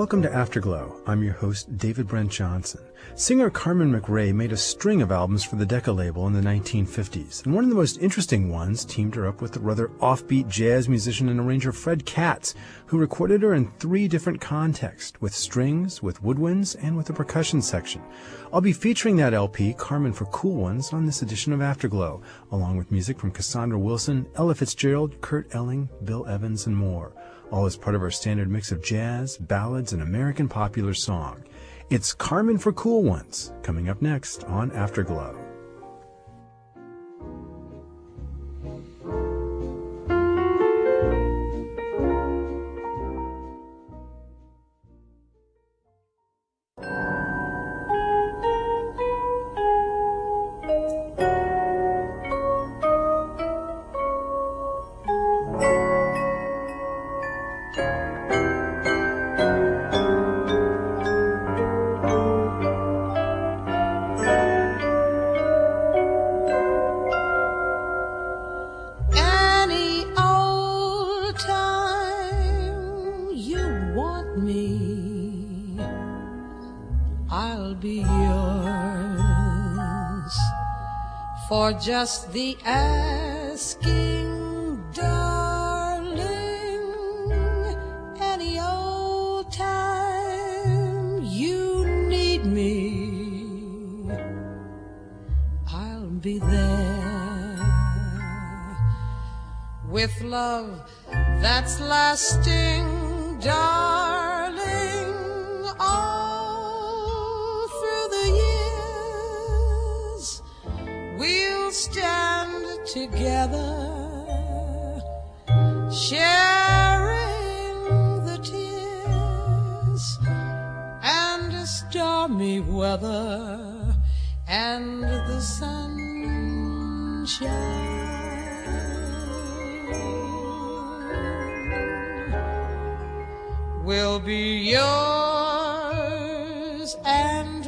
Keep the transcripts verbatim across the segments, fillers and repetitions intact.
Welcome to Afterglow. I'm your host, David Brent Johnson. Singer Carmen McRae made a string of albums for the Decca label in the nineteen fifties, and one of the most interesting ones teamed her up with the rather offbeat jazz musician and arranger Fred Katz, who recorded her in three different contexts, with strings, with woodwinds, and with a percussion section. I'll be featuring that L P, Carmen for Cool Ones, on this edition of Afterglow, along with music from Cassandra Wilson, Ella Fitzgerald, Kurt Elling, Bill Evans, and more, all as part of our standard mix of jazz, ballads, and American popular song. It's Carmen for Cool Ones, coming up next on Afterglow. For just the asking, darling, any old time you need me, I'll be there with love that's lasting, darling, all through the years. We'll stand together, sharing the tears and stormy weather and the sunshine. We'll be yours and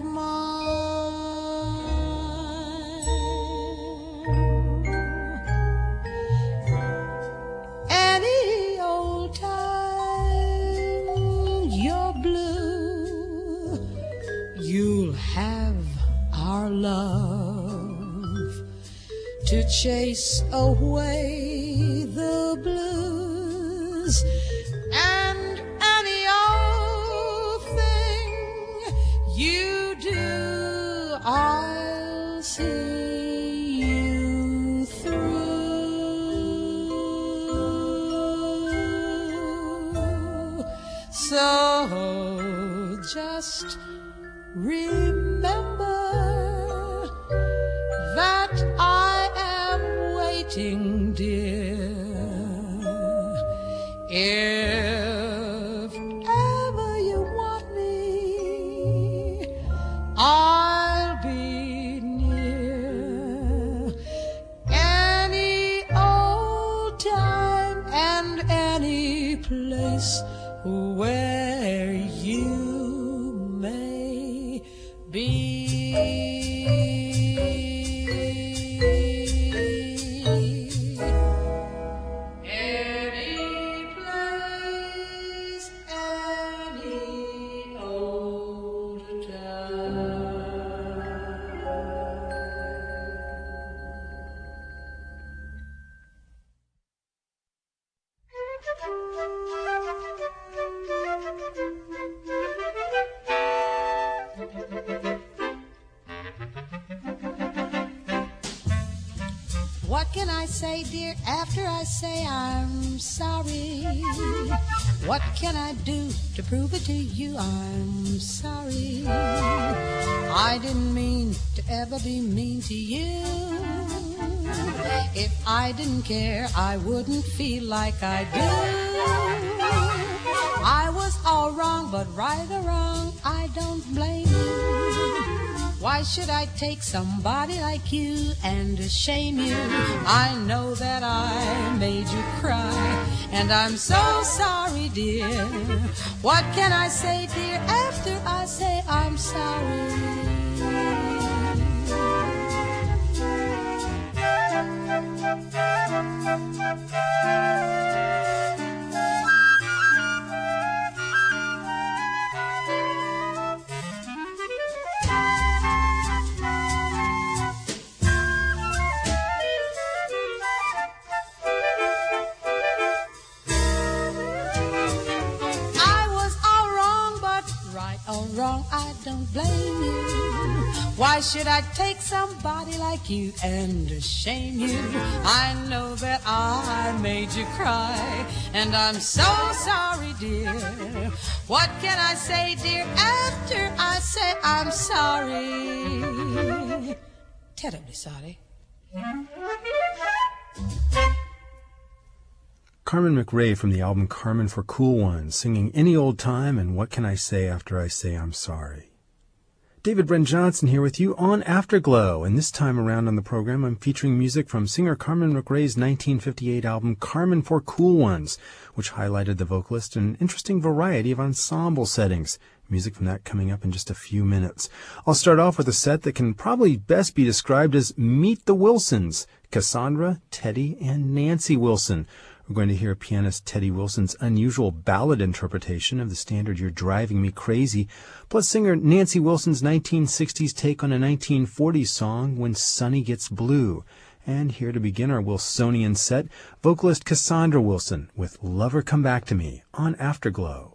love to chase away the blues, and any old thing you do, I'll see you through. So just remember that I am waiting, dear. If ever you want me, I'll be near. Any old time and any place where you may be. What can I say, dear, after I say I'm sorry? What can I do to prove it to you I'm sorry? I didn't mean to ever be mean to you. If I didn't care, I wouldn't feel like I do. I was all wrong, but right or wrong, I don't blame you. Why should I take somebody like you and shame you? I know that I made you cry, and I'm so sorry, dear. What can I say, dear, after I say I'm sorry? I don't blame you. Why should I take somebody like you and shame you? I know that I made you cry, and I'm so sorry, dear. What can I say, dear, after I say I'm sorry? Terribly sorry. Carmen McRae from the album Carmen for Cool Ones, singing Any Old Time and What Can I Say After I Say I'm Sorry. David Brent Johnson here with you on Afterglow, and this time around on the program I'm featuring music from singer Carmen McRae's nineteen fifty-eight album Carmen for Cool Ones, which highlighted the vocalist in an interesting variety of ensemble settings. Music from that coming up in just a few minutes. I'll start off with a set that can probably best be described as Meet the Wilsons, Cassandra, Teddy, and Nancy Wilson. We're going to hear pianist Teddy Wilson's unusual ballad interpretation of the standard You're Driving Me Crazy, plus singer Nancy Wilson's nineteen sixties take on a nineteen forties song, When Sunny Gets Blue. And here to begin our Wilsonian set, vocalist Cassandra Wilson with Lover Come Back to Me on Afterglow.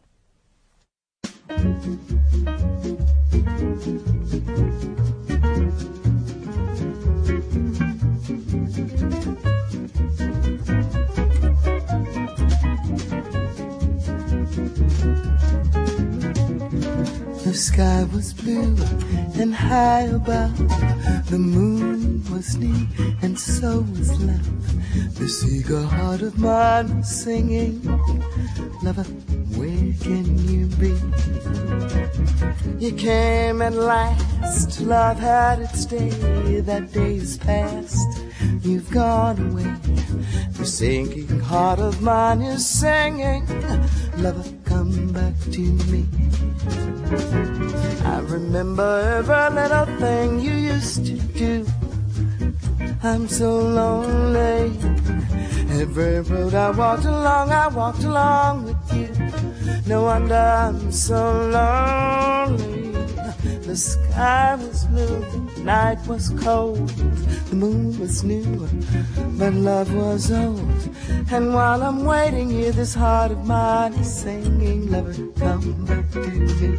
The sky was blue and high above. The moon was near and so was love. This eager heart of mine was singing, lover, where can you be? You came at last, love had its day. That day is past, you've gone away. The sinking heart of mine is singing, lover, come back to me. I remember every little thing you used to do. I'm so lonely. Every road I walked along, I walked along with you. No wonder I'm so lonely. The sky was blue, the night was cold. The moon was new, but love was old. And while I'm waiting here, this heart of mine is singing, lover, come back to me.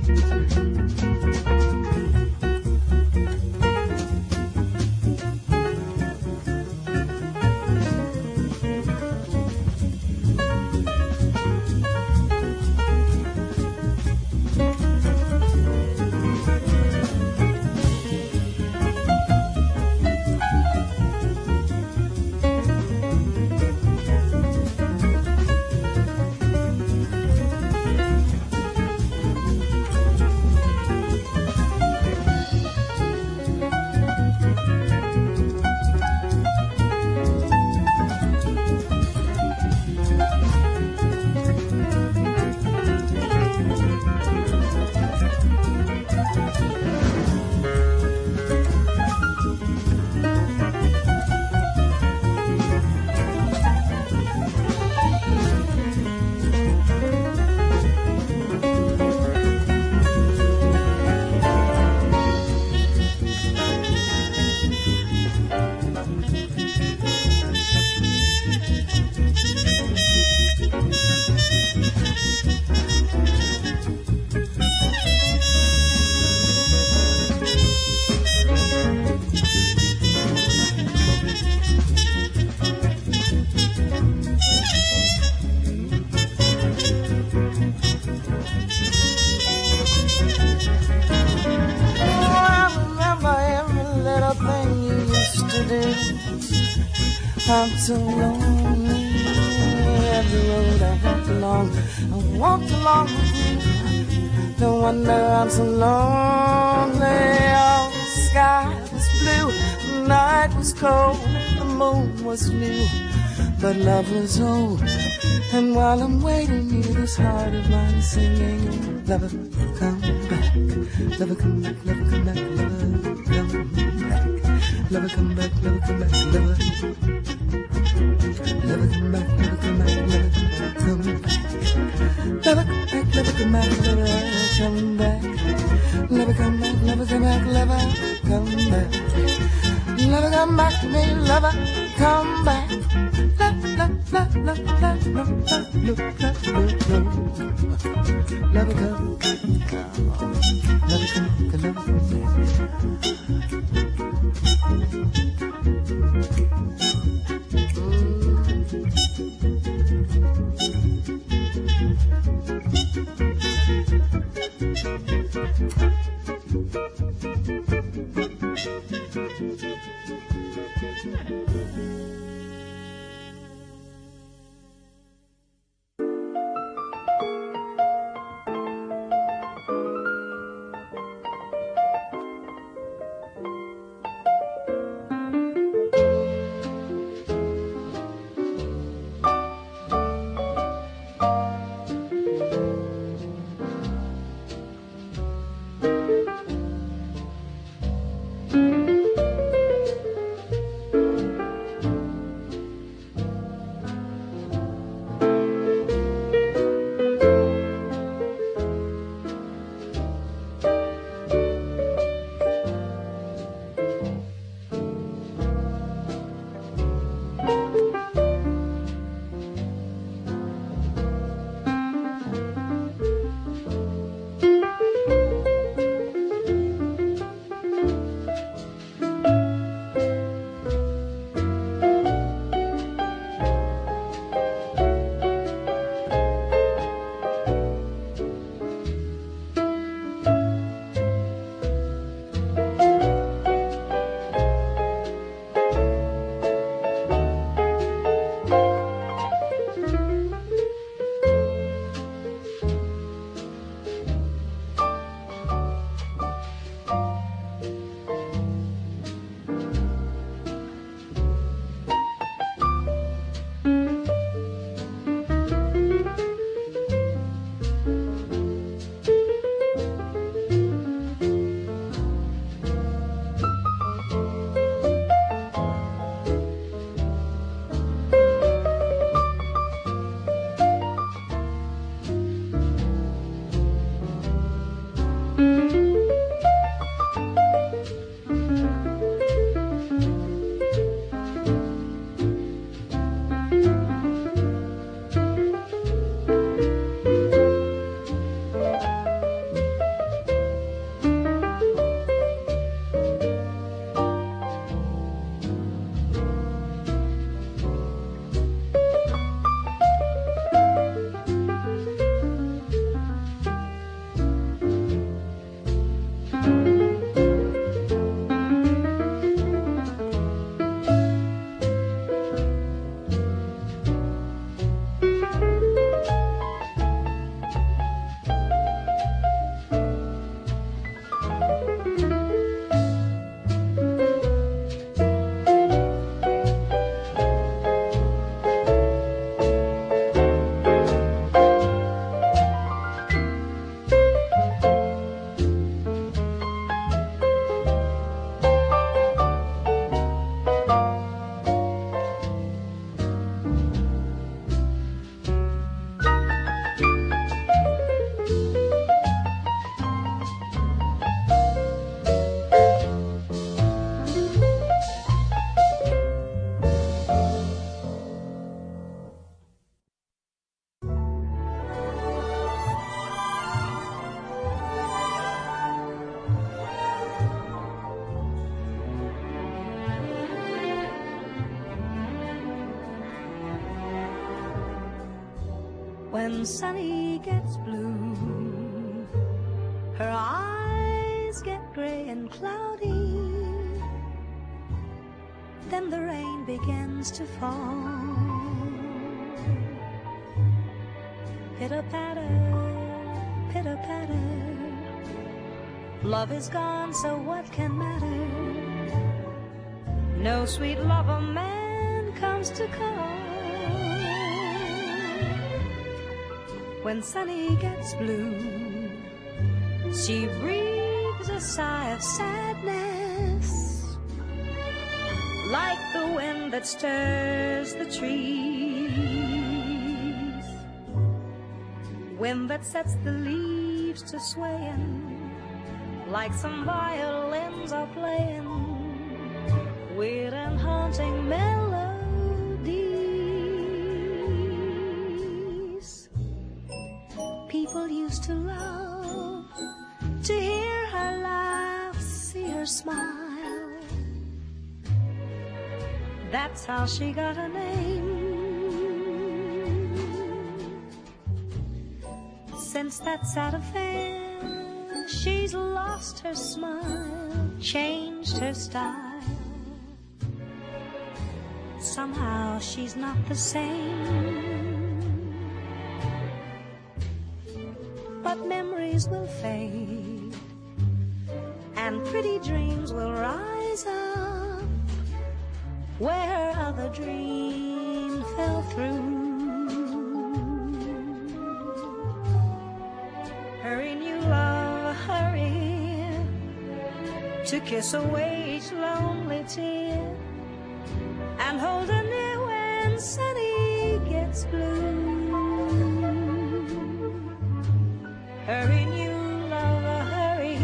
I'm so lonely. Every road I walked along, I walked along with you. No wonder I'm so lonely. Oh, the sky was blue, the night was cold, the moon was new, but love was old. And while I'm waiting here, this heart of mine is singing, lover, come back, lover, come back, lover, come back, lover, come back, lover, come back, lover, come back, lover. Lover come back, lover come back, lover come back. Lover come back, lover come back, lover come back. Lover come back, lover come back, lover come back. Lover, come back to me, lover, come back. La, la, la, la, la, no, la, no, la, no, no. Lover, come, come on. Lover, come, come, lover, When Sunny gets blue, her eyes get gray and cloudy. Then the rain begins to fall. Pitter-patter, pitter-patter. Love is gone, so what can matter? No sweet lover man comes to call. When Sunny gets blue, she breathes a sigh of sadness, like the wind that stirs the trees, wind that sets the leaves to swaying, like some violins are playing, weird and haunting melodies. People used to love to hear her laugh, see her smile. That's how she got her name. Since that sad affair, she's lost her smile, changed her style. Somehow she's not the same. But memories will fade, and pretty dreams will rise up where her other dream fell through. Hurry, new love, hurry, to kiss away each lonely tear, and hold her near when sunny gets blue. Hurry, new love, hurry,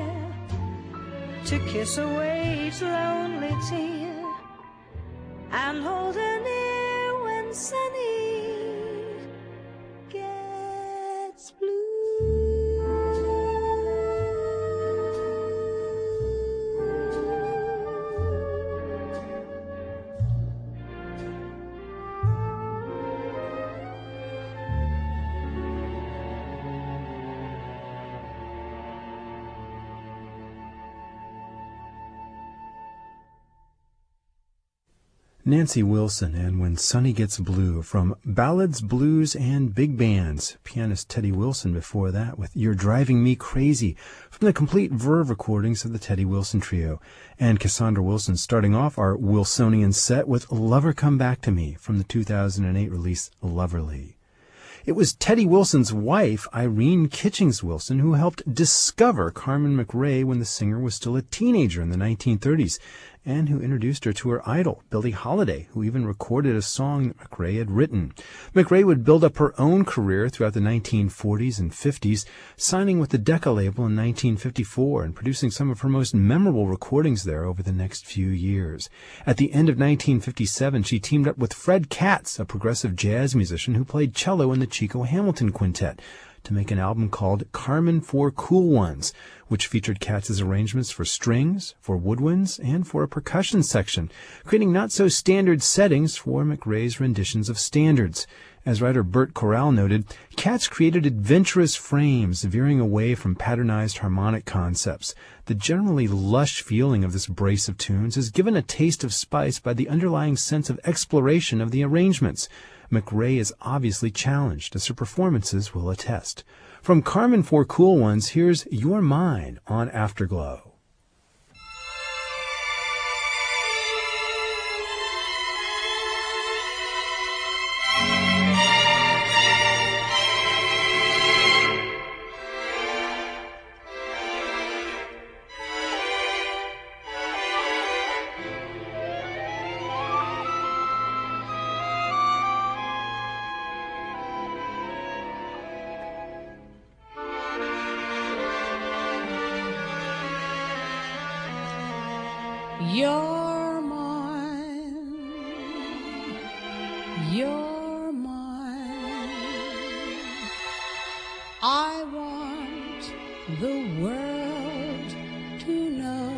to kiss away each lonely tear, and hold her near when sunny gets blue. Nancy Wilson and When Sunny Gets Blue from Ballads, Blues, and Big Bands. Pianist Teddy Wilson before that with You're Driving Me Crazy from the complete Verve recordings of the Teddy Wilson Trio. And Cassandra Wilson starting off our Wilsonian set with Lover Come Back to Me from the two thousand eight release Loverly. It was Teddy Wilson's wife, Irene Kitchings Wilson, who helped discover Carmen McRae when the singer was still a teenager in the nineteen thirties, and who introduced her to her idol, Billie Holiday, who even recorded a song that McRae had written. McRae would build up her own career throughout the nineteen forties and fifties, signing with the Decca label in nineteen fifty-four and producing some of her most memorable recordings there over the next few years. At the end of nineteen fifty-seven, she teamed up with Fred Katz, a progressive jazz musician who played cello in the Chico Hamilton Quintet, to make an album called Carmen for Cool Ones, which featured Katz's arrangements for strings, for woodwinds, and for a percussion section, creating not-so-standard settings for McRae's renditions of standards. As writer Bert Corral noted, Katz created adventurous frames, veering away from patternized harmonic concepts. The generally lush feeling of this brace of tunes is given a taste of spice by the underlying sense of exploration of the arrangements. McRae is obviously challenged, as her performances will attest. From Carmen for Cool Ones, here's You're Mine on Afterglow. You're mine, you're mine. I want the world to know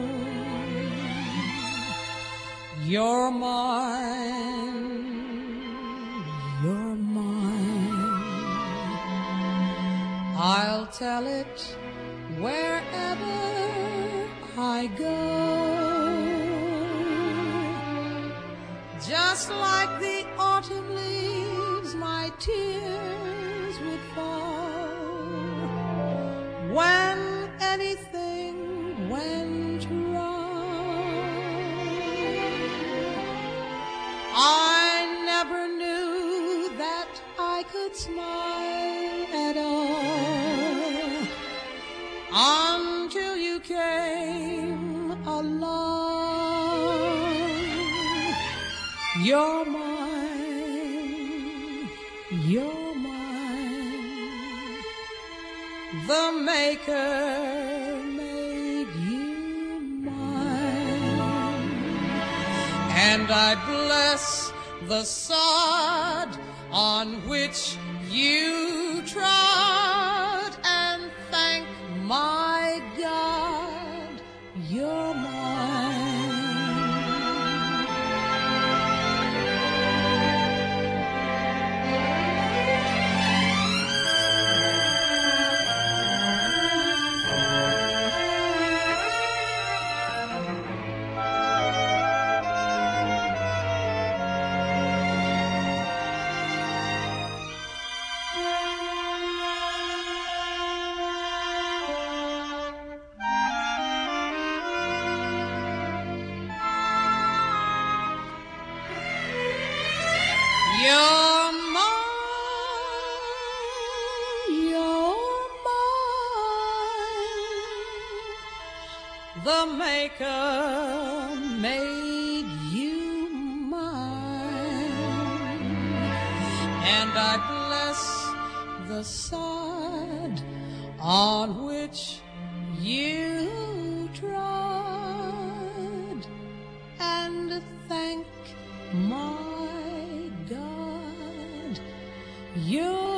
you're mine, you're mine. I'll tell it wherever I go. Just like the autumn leaves, my tears would fall when anything went wrong. I never knew that I could smile at all until you came along. You're mine, you're mine. The Maker made you mine. and I bless the sod on which you trod, and thank my God you're mine. You're mine, you're mine. The Maker made you mine, and I bless the sod on which you trod, and thank my God, you're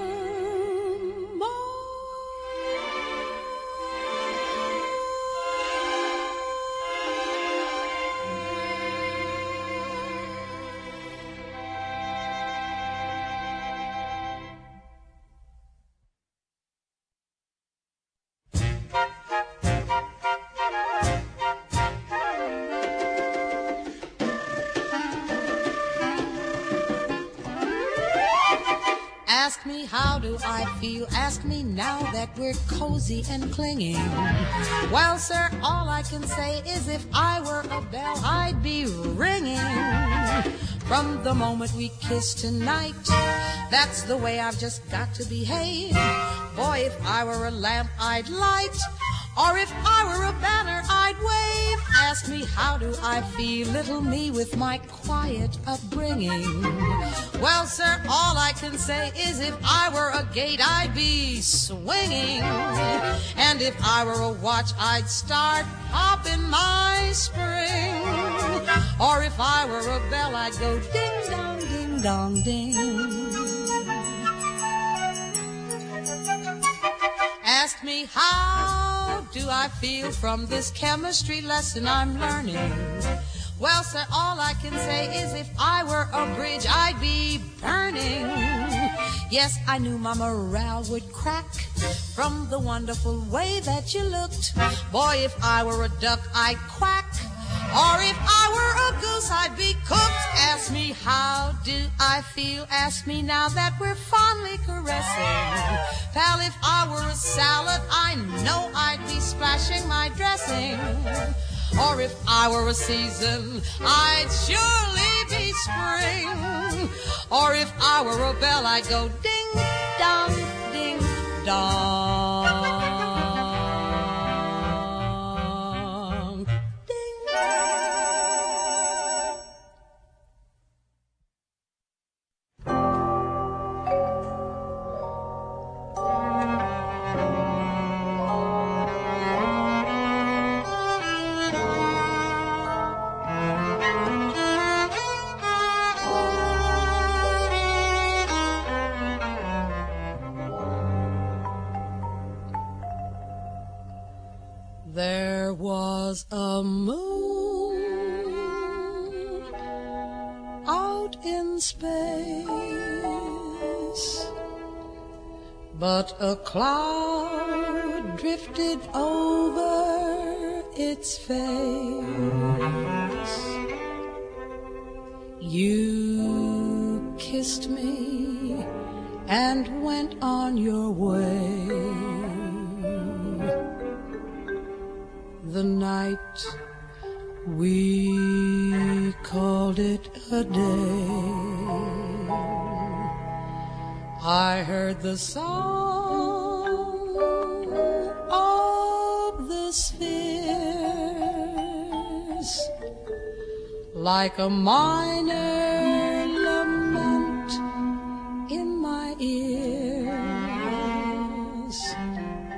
Ask me how do I feel, ask me now that we're cozy and clinging. Well, sir, all I can say is if I were a bell, I'd be ringing. From the moment we kiss tonight, that's the way I've just got to behave. Boy, if I were a lamp, I'd light, or if I were a banner, I'd wave. Ask me how do I feel, little me with my quiet upbringing. Well, sir, all I can say is if I were a gate, I'd be swinging. And if I were a watch, I'd start popping my spring. Or if I were a bell, I'd go ding dong, ding dong, ding. Ask me how do I feel from this chemistry lesson I'm learning. Well, sir, all I can say is if I were a bridge, I'd be burning. Yes, I knew my morale would crack from the wonderful way that you looked. Boy, if I were a duck, I'd quack. Or if I were a goose, I'd be cooked. Ask me how do I feel, ask me now that we're fondly caressing. Pal, if I were a salad, I know I'd be splashing my dressing. Or if I were a season, I'd surely be spring. Or if I were a bell, I'd go ding dong, ding dong. There was a moon out in space, but a cloud drifted over its face. You kissed me and went on your way. The night we called it a day. I heard the song of the spheres like a minor lament in my ears.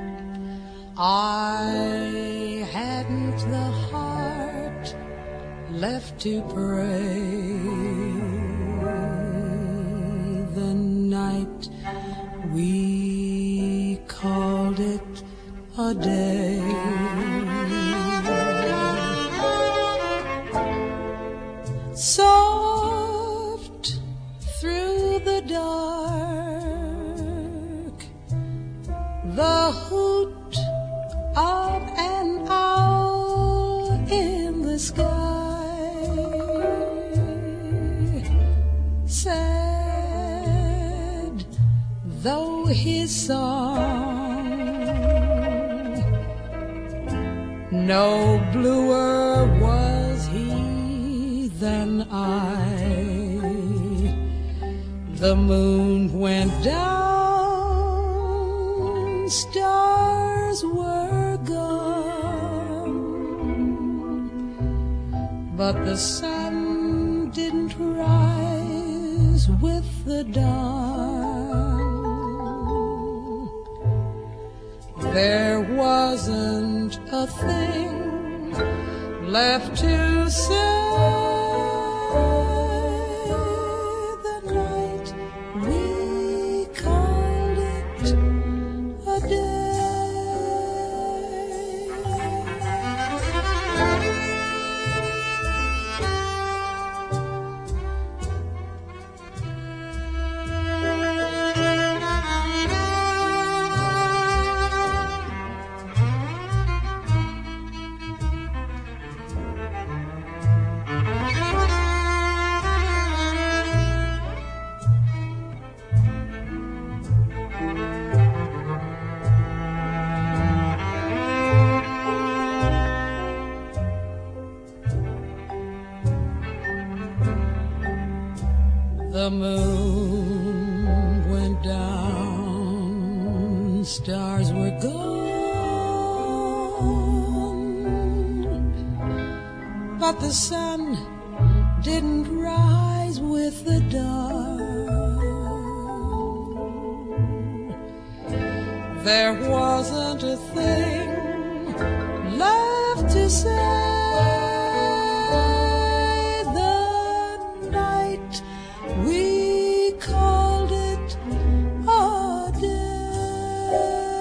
I hadn't the heart left to pray. The night we called it a day. Soft through the dark, the hoot of an owl in the sky, sad though his song, no bluer was he than I. The moon went down, stars were gone, but the sun didn't rise with the dawn. There wasn't a thing left to say. The night we called it a day. The moon went down, stars were gone, but the sun didn't rise with the dawn. There wasn't a thing left to say. We called it a day.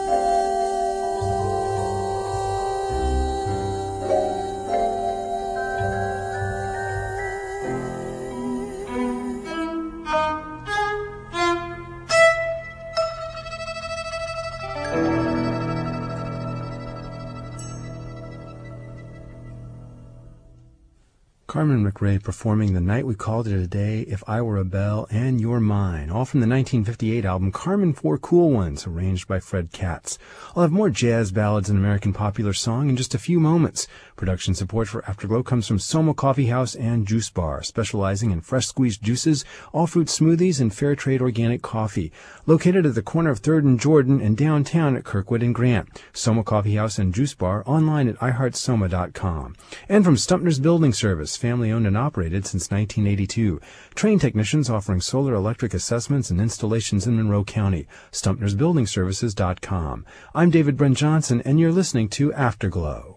Carmen McRae performing The Night We Called It a Day, If I Were a Belle, and You're Mine, all from the nineteen fifty-eight album Carmen Four Cool Ones, arranged by Fred Katz. I'll have more jazz ballads and American popular song in just a few moments. Production support for Afterglow comes from Soma Coffee House and Juice Bar, specializing in fresh squeezed juices, all-fruit smoothies, and fair trade organic coffee. Located at the corner of third and Jordan and downtown at Kirkwood and Grant. Soma Coffee House and Juice Bar, online at i heart soma dot com. And from Stumpner's Building Service, family-owned and operated since nineteen eighty-two. Trained technicians offering solar electric assessments and installations in Monroe County. Stumpners Building Services dot com. I'm David Brent Johnson, and you're listening to Afterglow.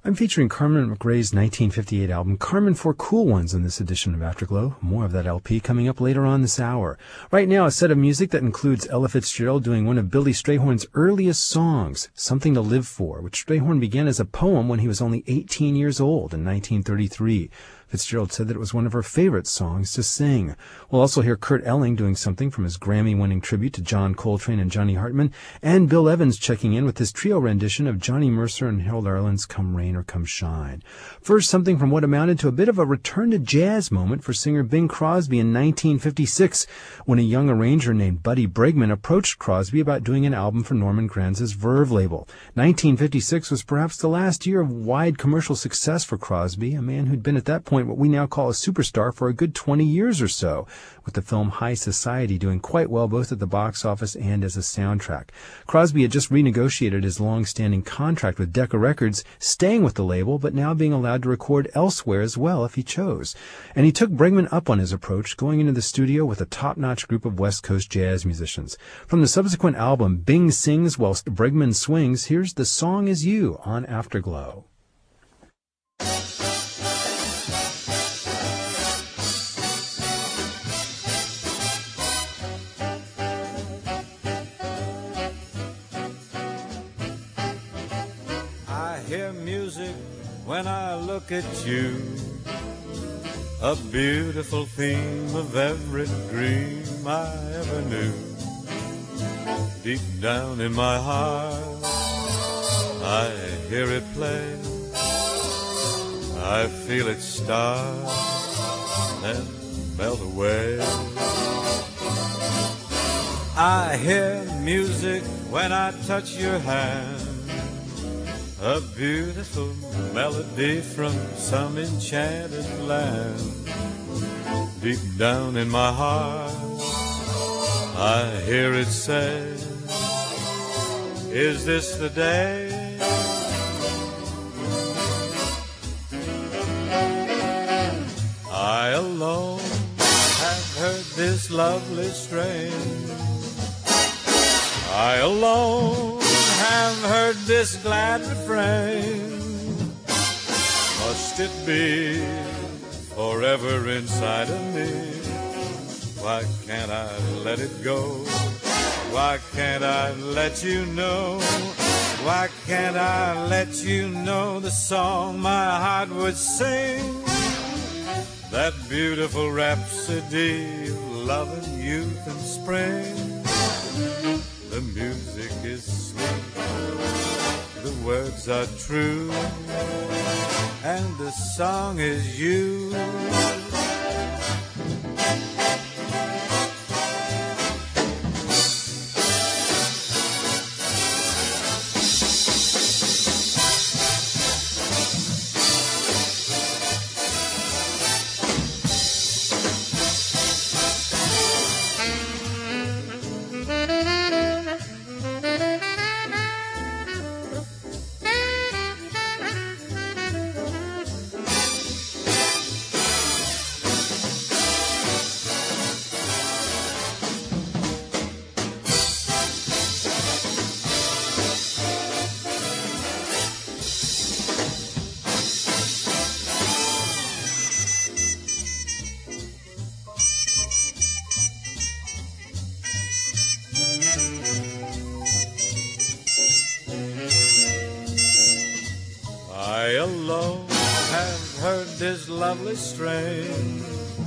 I'm featuring Carmen McRae's nineteen fifty-eight album, Carmen for Cool Ones, in this edition of Afterglow. More of that L P coming up later on this hour. Right now, a set of music that includes Ella Fitzgerald doing one of Billy Strayhorn's earliest songs, Something to Live For, which Strayhorn began as a poem when he was only eighteen years old in nineteen thirty-three. Fitzgerald said that it was one of her favorite songs to sing. We'll also hear Kurt Elling doing something from his Grammy-winning tribute to John Coltrane and Johnny Hartman, and Bill Evans checking in with his trio rendition of Johnny Mercer and Harold Arlen's Come Rain or Come Shine. First, something from what amounted to a bit of a return to jazz moment for singer Bing Crosby in nineteen fifty-six, when a young arranger named Buddy Bregman approached Crosby about doing an album for Norman Granz's Verve label. nineteen fifty-six was perhaps the last year of wide commercial success for Crosby, a man who'd been at that point what we now call a superstar for a good twenty years or so, with the film High Society doing quite well both at the box office and as a soundtrack. Crosby had just renegotiated his long-standing contract with Decca Records, staying with the label, but now being allowed to record elsewhere as well if he chose. And he took Bregman up on his approach, going into the studio with a top-notch group of West Coast jazz musicians. From the subsequent album, Bing Sings Whilst Bregman Swings, here's The Song Is You on Afterglow. Hear music when I look at you, a beautiful theme of every dream I ever knew. Deep down in my heart, I hear it play. I feel it start and melt away. I hear music when I touch your hand, a beautiful melody from some enchanted land. Deep down in my heart, I hear it say, is this the day? I alone have heard this lovely strain. I alone have heard this glad refrain. Must it be forever inside of me? Why can't I let it go? Why can't I let you know? Why can't I let you know the song my heart would sing? That beautiful rhapsody of love and youth and spring. The music is sweet, the words are true, and the song is you. Lovely strain.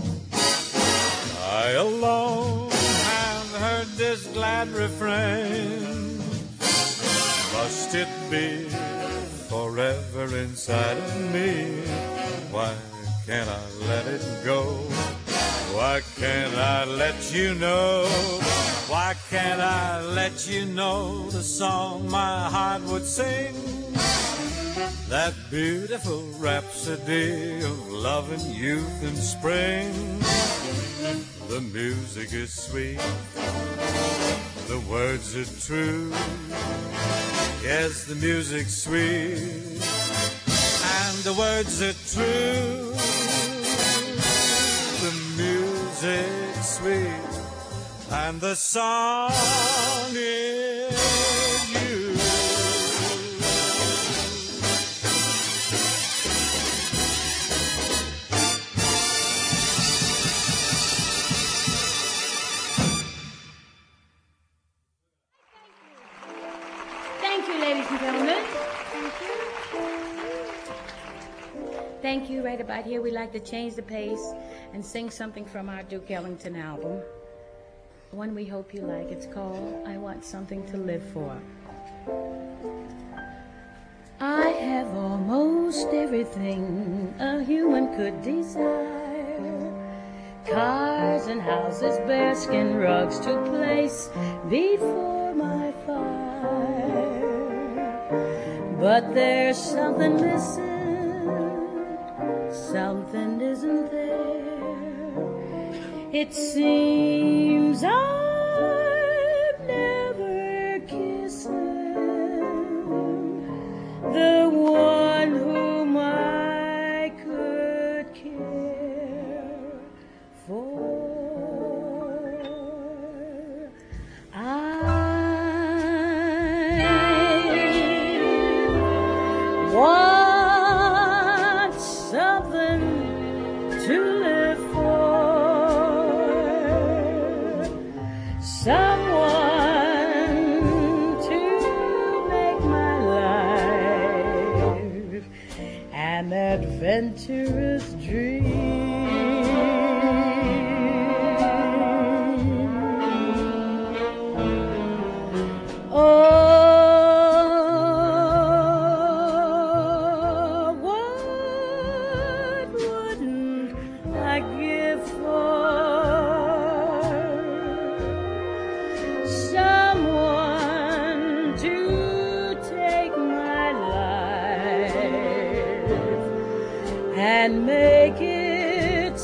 I alone have heard this glad refrain. Must it be forever inside of me? Why can't I let it go? Why can't I let you know? Why can't I let you know the song my heart would sing? That beautiful rhapsody of love and youth and spring. The music is sweet, the words are true. Yes, the music's sweet, and the words are true. The music's sweet, and the song is you. Thank you. Right about here, we like to change the pace and sing something from our Duke Ellington album. One we hope you like. It's called I Want Something to Live For. I have almost everything a human could desire. Cars and houses, bearskin rugs to place before my fire. But there's something missing, something isn't there. It seems I've never kissed the one whom I could care for. I want something to live for, someone to make my life an adventurous dream. Oh, what wouldn't I give for someone to take my life and make it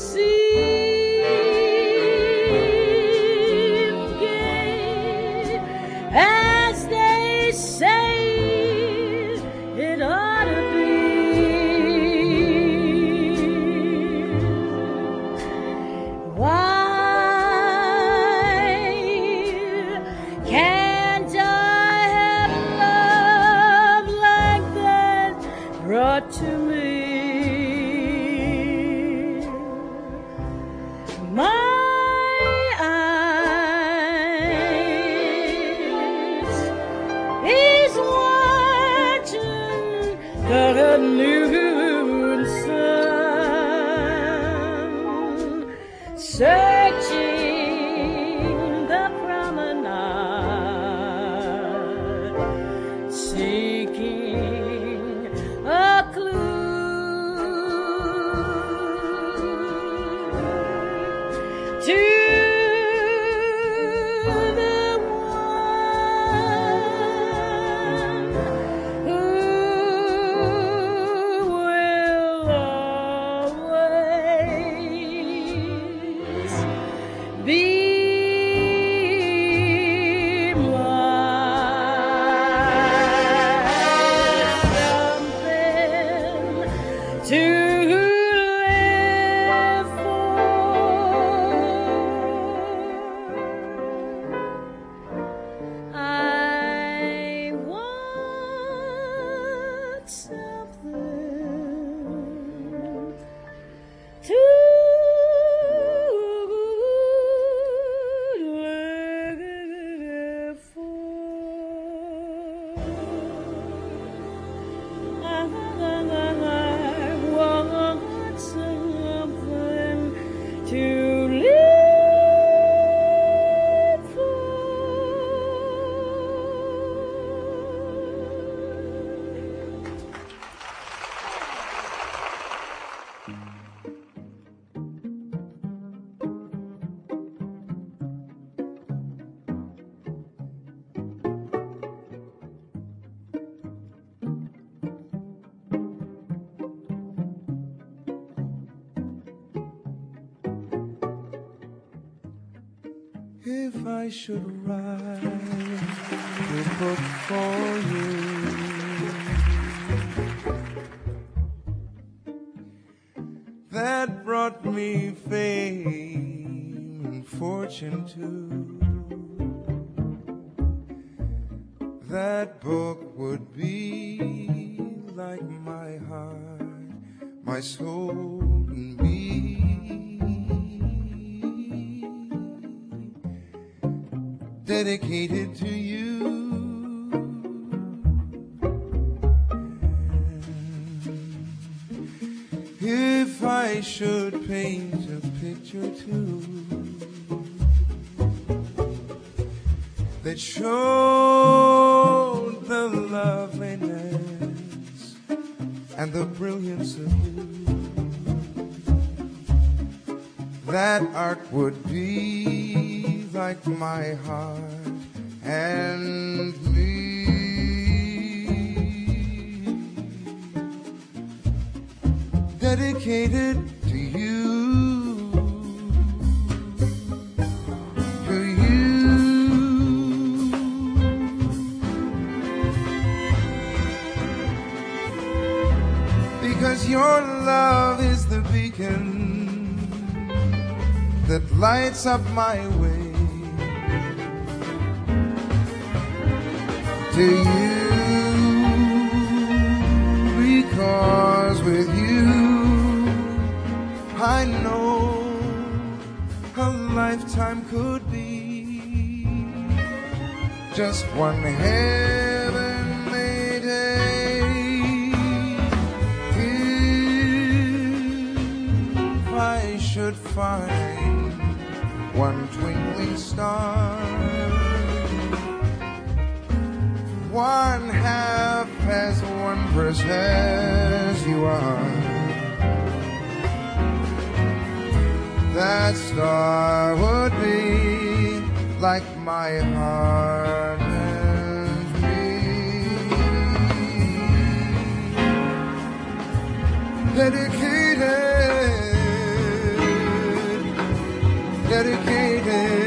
seem gay, as they say it ought to be. Why can't I have love like that brought to me? My eyes is watching the noon sun, searching the promenade, seeking a clue to the one who will always be mine. Something to live for. I want something to live for. I want something to live for. If I should write a book for you, that brought me fame and fortune too, that book would be like my heart, my soul and me, dedicated to you. I should paint a picture too that showed the loveliness and the brilliance of you, that art would be like my heart and me, dedicated to you, to you, because your love is the beacon that lights up my way. To you, because with you I know a lifetime could be just one heavenly day. If I should find one twinkling star, one half as wondrous as you are, that star would be like my heart and me, dedicated, dedicated.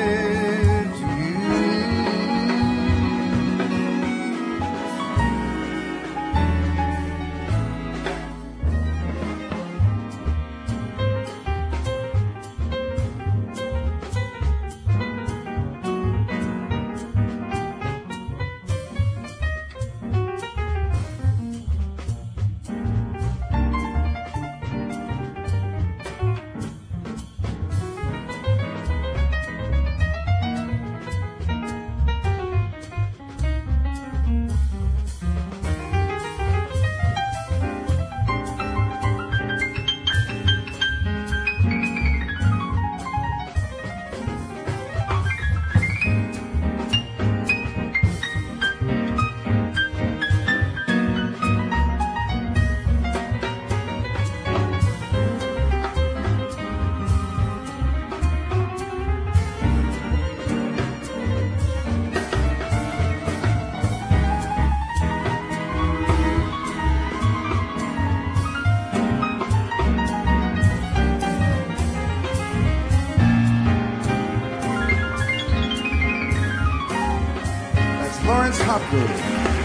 Lawrence Hopgood.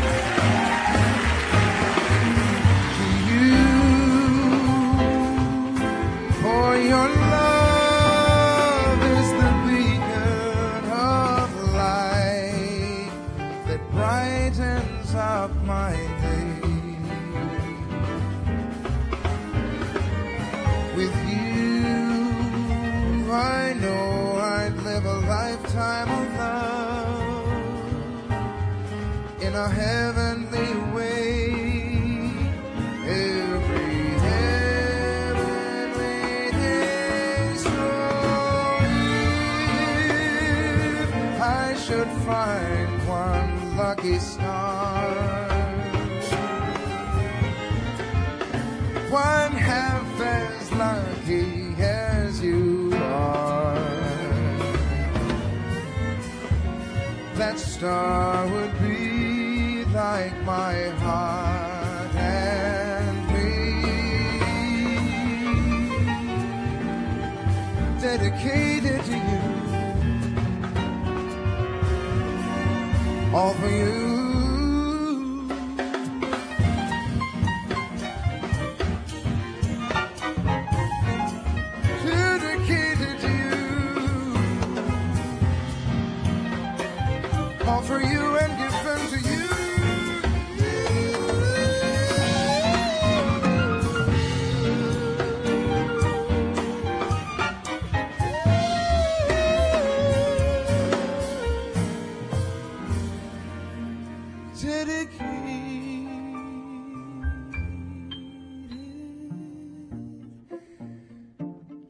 To you, for your love is the beacon of light that brightens up my day. With you, I know I'd live a lifetime of love in a heavenly way. Every heavenly day. So if I should find one lucky star, one half as lucky as you are, that star would be like my heart and me, dedicated to you, all for you. Dedicated to you, all for you and given to you.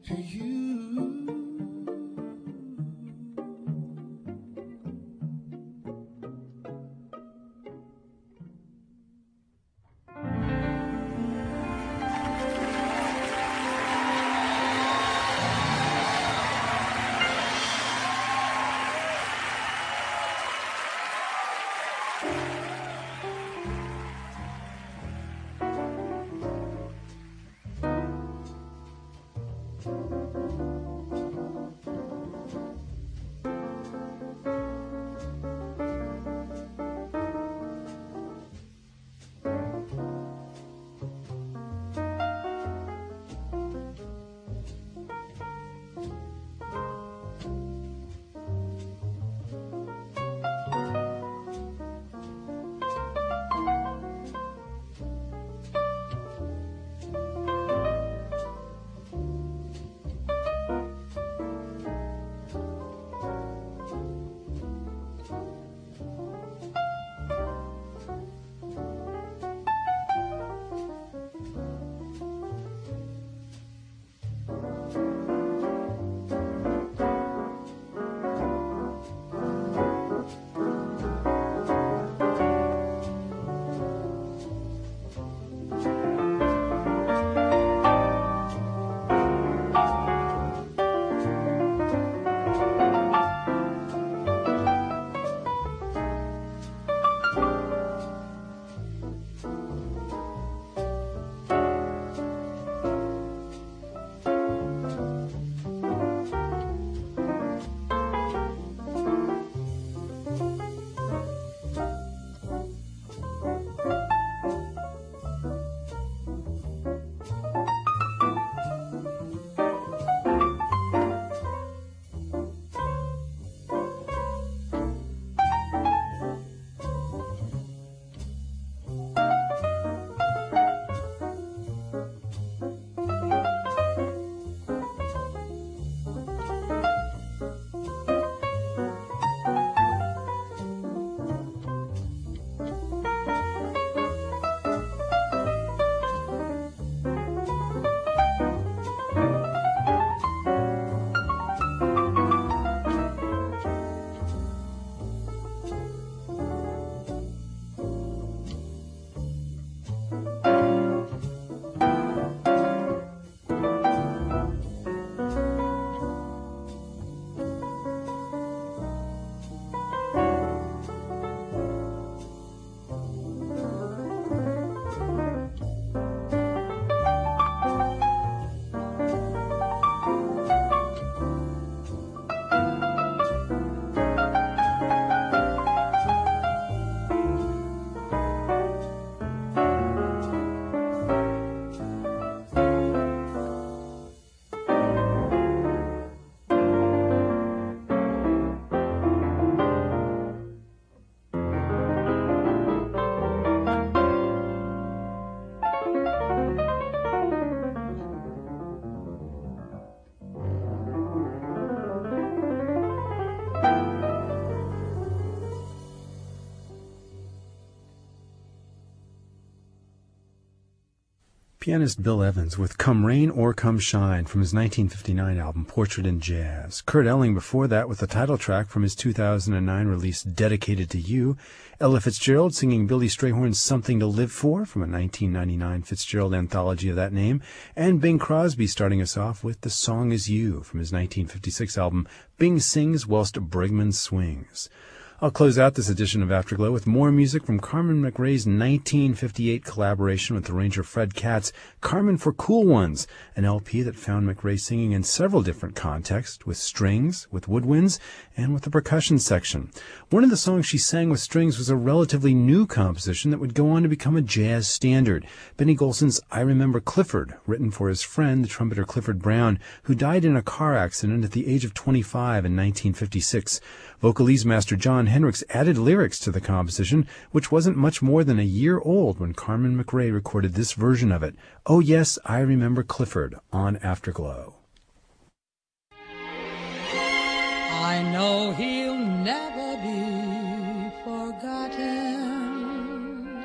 to you. Pianist Bill Evans with Come Rain or Come Shine from his nineteen fifty-nine album Portrait in Jazz. Kurt Elling before that with the title track from his two thousand nine release Dedicated to You. Ella Fitzgerald singing Billy Strayhorn's Something to Live For from a nineteen ninety-nine Fitzgerald anthology of that name. And Bing Crosby starting us off with The Song Is You from his nineteen fifty-six album Bing Sings Whilst Bregman Swings. I'll close out this edition of Afterglow with more music from Carmen McRae's nineteen fifty-eight collaboration with the arranger Fred Katz, Carmen for Cool Ones, an L P that found McRae singing in several different contexts, with strings, with woodwinds, and with the percussion section. One of the songs she sang with strings was a relatively new composition that would go on to become a jazz standard, Benny Golson's I Remember Clifford, written for his friend, the trumpeter Clifford Brown, who died in a car accident at the age of twenty-five in nineteen fifty-six. Vocalese master John Hendricks added lyrics to the composition, which wasn't much more than a year old when Carmen McRae recorded this version of it. Oh Yes, I Remember Clifford on Afterglow. I know he'll never be forgotten.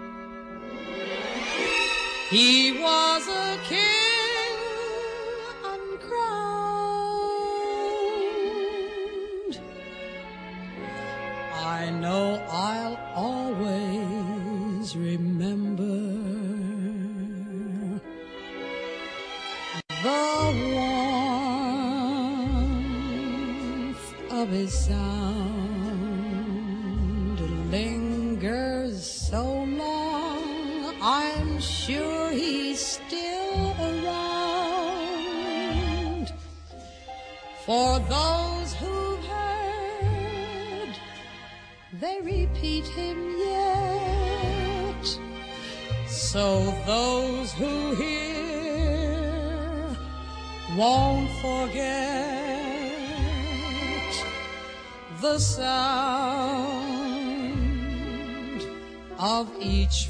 He was a king of his sound lingers so long, I'm sure he's still around. For those who've heard, they repeat him yet. So those who hear won't forget the sound of each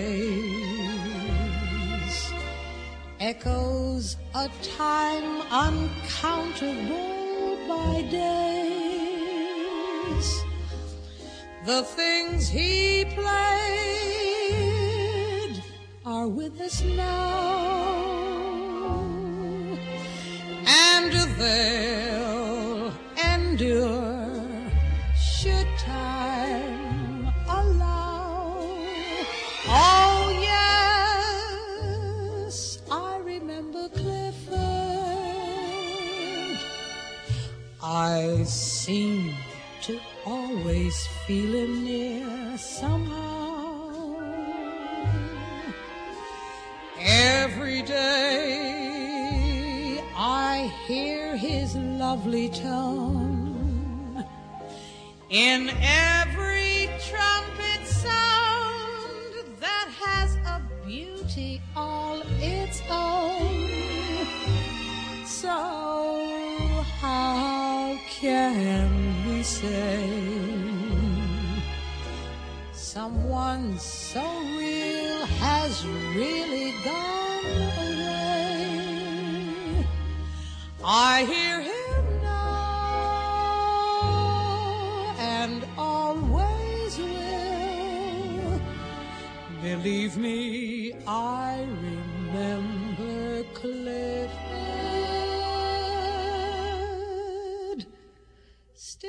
phrase. Echoes a time uncountable by days. The things he played are with us now, and they'll endure should time allow. Oh yes, I remember Clifford. I seem to always feel him near somehow. Every day I hear his lovely tone. In every trumpet sound that has a beauty all its own. So how can we say someone so real has really gone away? I hear him now and always will. Believe me, I remember Clifford still.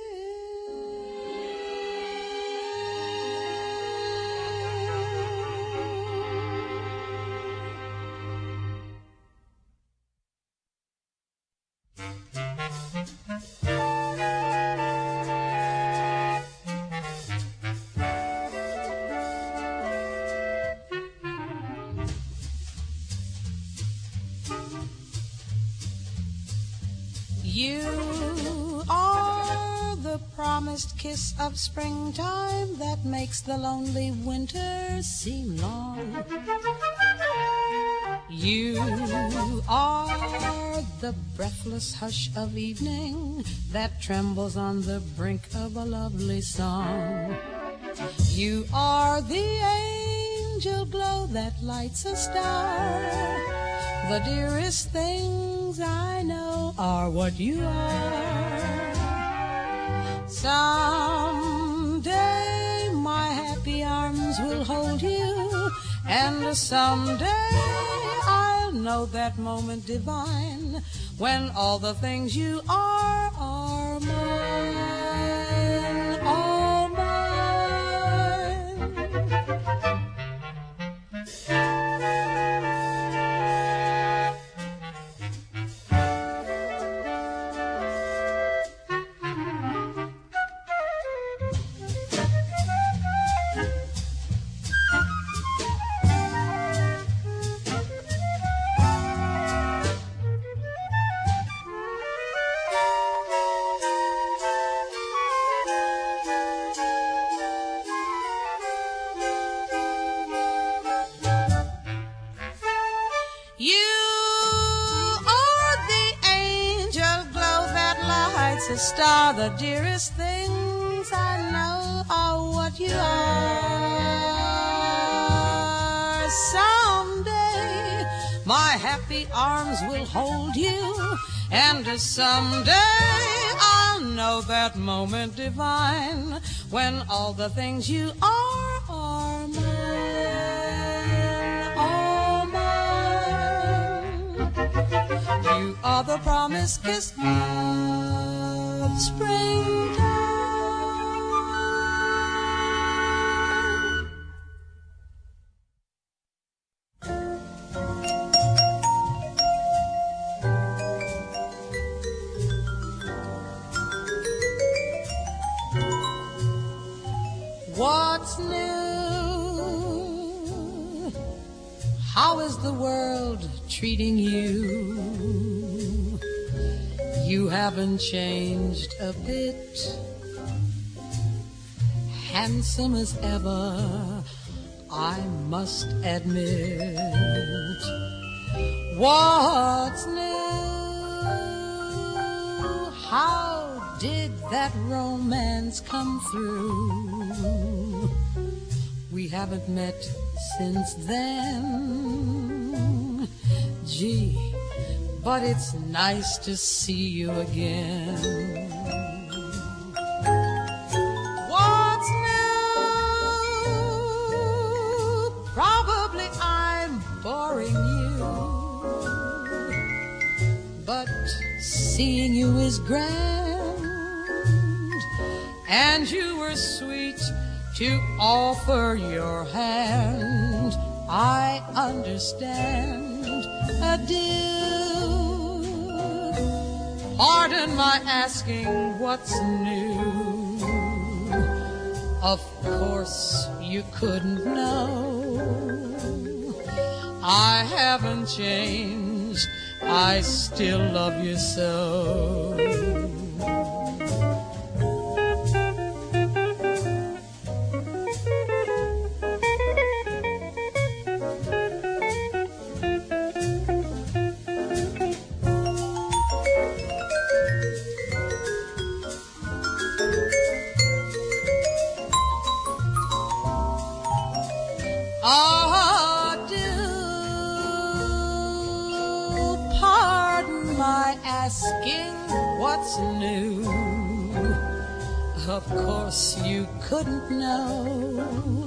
You are the promised kiss of springtime that makes the lonely winter seem long. You are the breathless hush of evening that trembles on the brink of a lovely song. You are the angel glow that lights a star. The dearest things I know are what you are. Someday my happy arms will hold you, and someday I'll know that moment divine when all the things you are are mine, all mine. A star, the dearest things I know are what you are. Someday my happy arms will hold you, and someday I'll know that moment divine when all the things you are are mine, all mine. You are the promised kiss of springtime. how is the world treating you? You haven't changed a bit. Handsome as ever, I must admit. What's new? How did that romance come through? We haven't met since then. Gee, but it's nice to see you again. What's new? Probably I'm boring you, but seeing you is grand, and you were sweet to offer your hand. I understand, adieu. Pardon my asking what's new. Of course you couldn't know. I haven't changed, I still love you so. Asking what's new. Of course you couldn't know.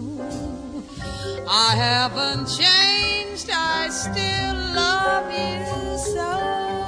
I haven't changed, I still love you so.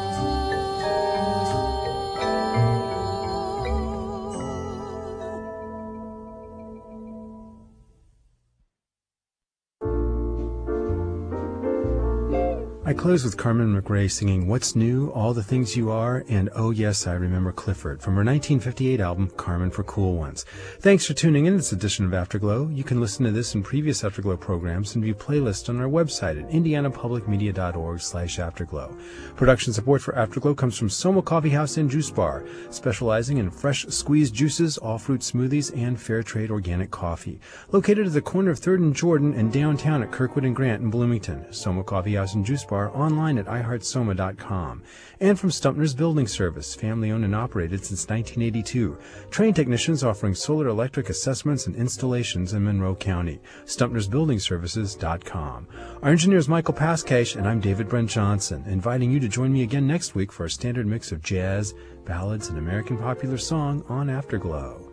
I close with Carmen McRae singing What's New, All the Things You Are, and Oh Yes, I Remember Clifford from her nineteen fifty-eight album, Carmen for Cool Ones. Thanks for tuning in to this edition of Afterglow. You can listen to this and previous Afterglow programs and view playlists on our website at indianapublicmedia.org slash Afterglow. Production support for Afterglow comes from Soma Coffee House and Juice Bar, specializing in fresh squeezed juices, all-fruit smoothies, and fair trade organic coffee. Located at the corner of third and Jordan and downtown at Kirkwood and Grant in Bloomington. Soma Coffee House and Juice Bar online at i heart soma dot com. And from Stumpner's Building Service, family-owned and operated since nineteen eighty-two. Trained technicians offering solar electric assessments and installations in Monroe County. Stumpners Building Services dot com. Our engineer is Michael Pascash, and I'm David Brent Johnson, inviting you to join me again next week for our standard mix of jazz, ballads, and American popular song on Afterglow.